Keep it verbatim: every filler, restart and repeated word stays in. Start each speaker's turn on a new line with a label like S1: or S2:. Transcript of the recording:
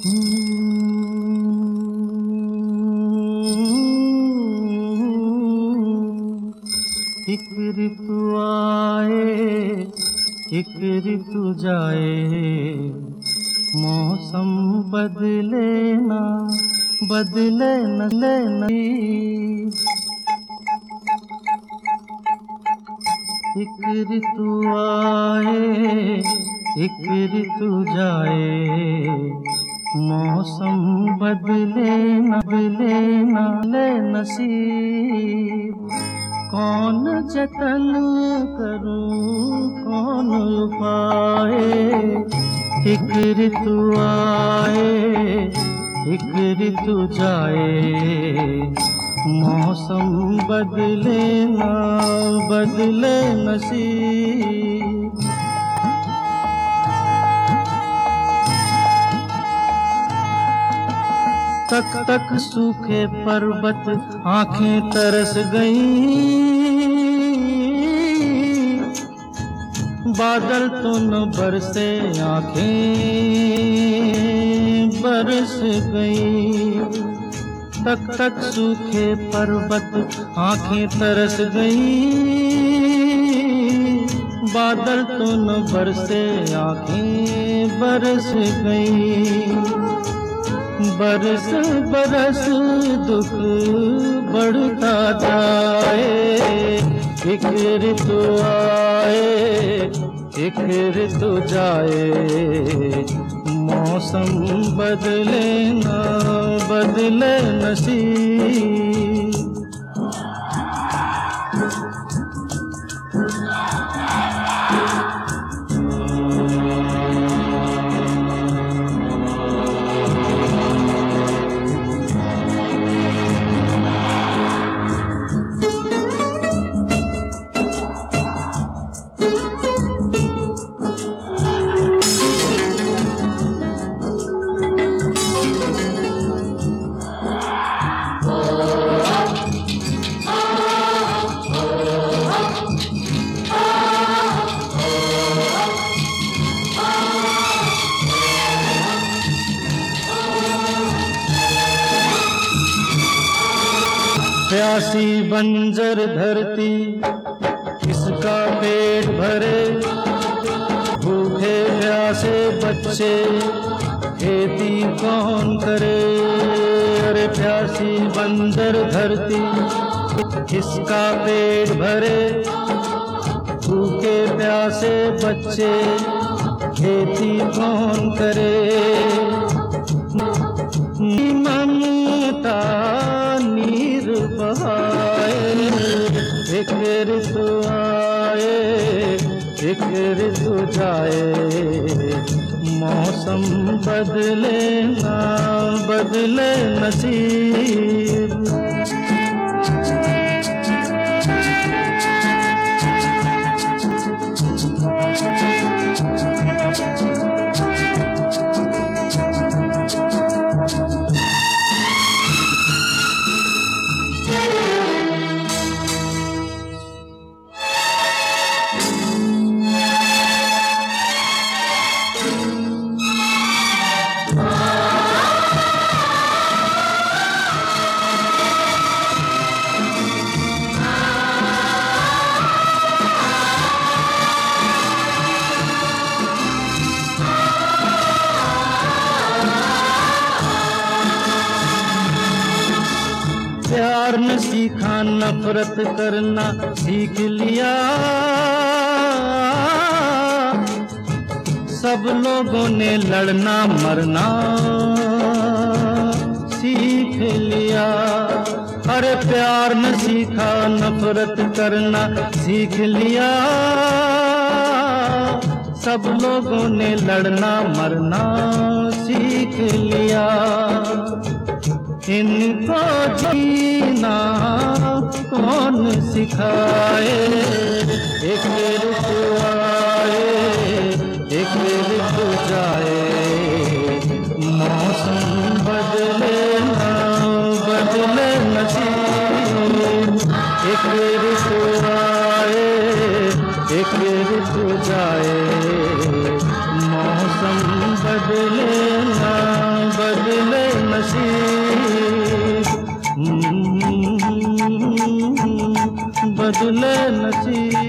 S1: एक ऋतु आए एक ऋतु जाए, मौसम बदले ना बदले न नहीं। एक ऋतु आए एक ऋतु जाए, मौसम बदले न बदले न ले नसीब। कौन जतन करूं कौन उपाय, एक ऋतु आए एक ऋतु जाए, मौसम बदले ना बदले नसीब। तक तक सूखे पर्वत आंखें तरस गईं, बादल तो न बरसे आंखें बरस गईं। तक तक सूखे पर्वत आंखें तरस गईं, बादल तो न बरसे आंखें बरस गईं। बरस बरस दुख बढ़ता जाए, एक ऋतु आए एक ऋतु जाए, मौसम बदले ना बदले नसीब। प्यासी बंजर धरती किसका पेट भरे, भूखे प्यासे बच्चे खेती कौन करे। अरे प्यासी बंजर धरती किसका पेट भरे, भूखे प्यासे बच्चे खेती कौन करे। ममता नीर बहाए, एक ऋतु आए एक ऋतु जाए, मौसम बदले ना बदले नसीब। प्यार न सीखा नफरत करना सीख लिया, सब लोगों ने लड़ना मरना सीख लिया। अरे प्यार न सीखा नफरत करना सीख लिया, सब लोगों ने लड़ना मरना सीख लिया। इनको जीना कौन सिखाए, एक ऋतु आए एक ऋतु जाए, मौसम बदले ना बदले नसीब। एक ऋतु आए एक ऋतु जाए, मौसम बदले ना नसीब, बदले नसीब।